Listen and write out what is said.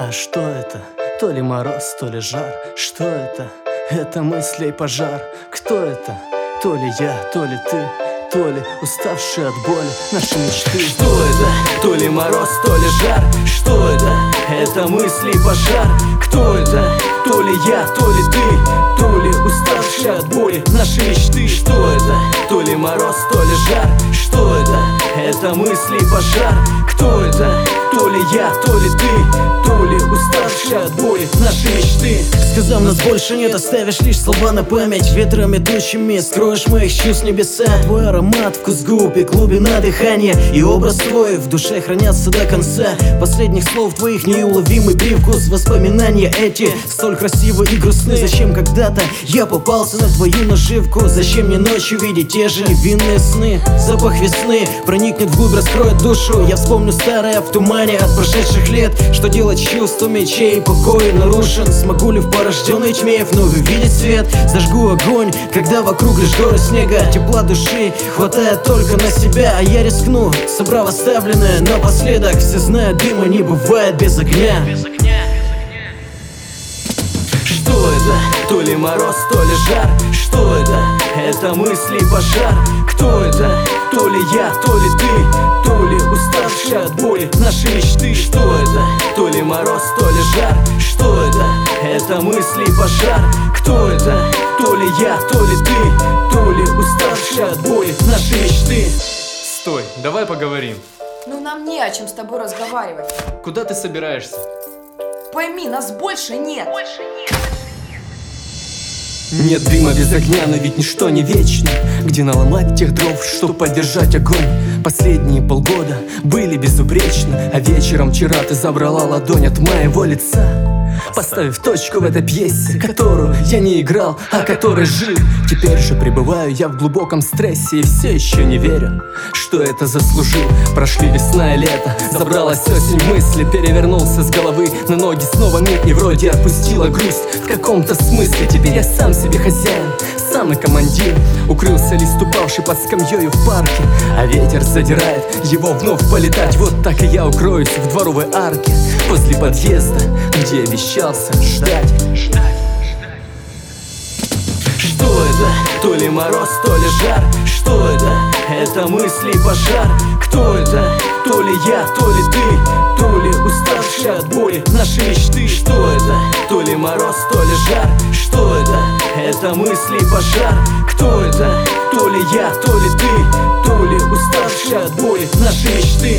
А что это? То ли мороз, то ли жар. Что это? Это мыслей пожар. Кто это? То ли я, то ли ты, то ли уставшие от боли наши мечты. Что это? То ли мороз, то ли жар. Что это? Это мысли пожар. Кто это? То ли я, то ли ты, то ли уставшие от боли наши мечты. Что это? То ли мороз, то ли жар. Что это? Это мысли пожар. Кто это? То ли я, то ли ты, то ли уставшие от боли наши мечты. Сказав нас больше нет, оставишь лишь слова на память. Ветрами тучами скроешь моих чувств небеса. Твой аромат, вкус губ и глубина дыхания, и образ твой в душе хранятся до конца. Последних слов твоих неуловимый привкус. Воспоминания эти столь красивы и грустны. Зачем когда-то я попался на твою наживку? Зачем мне ночью видеть те же невинные сны? Запах весны проникнет вглубь, раскроет душу. Я вспомню старое в тумане от прошедших лет. Что делать с чувствами, чей покой нарушен? Смогу ли в порожденной тьме вновь увидеть свет? Зажгу огонь, когда вокруг лишь горы снега. Тепла души хватает только на себя, а я рискну, собрав оставленное напоследок. Все знают, дыма не бывает без огня. Что это? То ли мороз, то ли жар. Что это? Это мысли пожар. Кто это? То ли я, то ли ты, то ли уставшие от боли наши мечты. Что это? То ли мороз, то ли жар. Что это? Это мысли пожар. Кто это? То ли я, то ли ты, то ли уставшие от боли наши мечты. Стой, давай поговорим. Ну нам не о чем с тобой разговаривать. Куда ты собираешься? Пойми, нас больше нет. Нет дыма без огня, но ведь ничто не вечно. Где наломать тех дров, чтобы поддержать огонь? Последние полгода были безупречны, а вечером вчера ты забрала ладонь от моего лица, поставив точку в этой пьесе, которую я не играл, а которой жил. Теперь же пребываю я в глубоком стрессе и все еще не верю, что это заслужил. Прошли весна и лето, забралась осень, мысли перевернулся с головы на ноги снова мир, и вроде отпустила грусть. В каком-то смысле теперь я сам себе хозяин, самый командир. Укрылся лист, упавший под скамьёю в парке, а ветер задирает его вновь полетать. Вот так и я укроюсь в дворовой арке возле подъезда, где обещался ждать. Что это? То ли мороз, то ли жар. Что это? Это мысли пожар. Кто это? То ли я, то ли ты, то ли уставшие от боли наши мечты. Что это? То ли мороз, то ли жар. Что это? Это мысли пожар. Кто это? То ли я, то ли ты, то ли уставшие от боли наши мечты.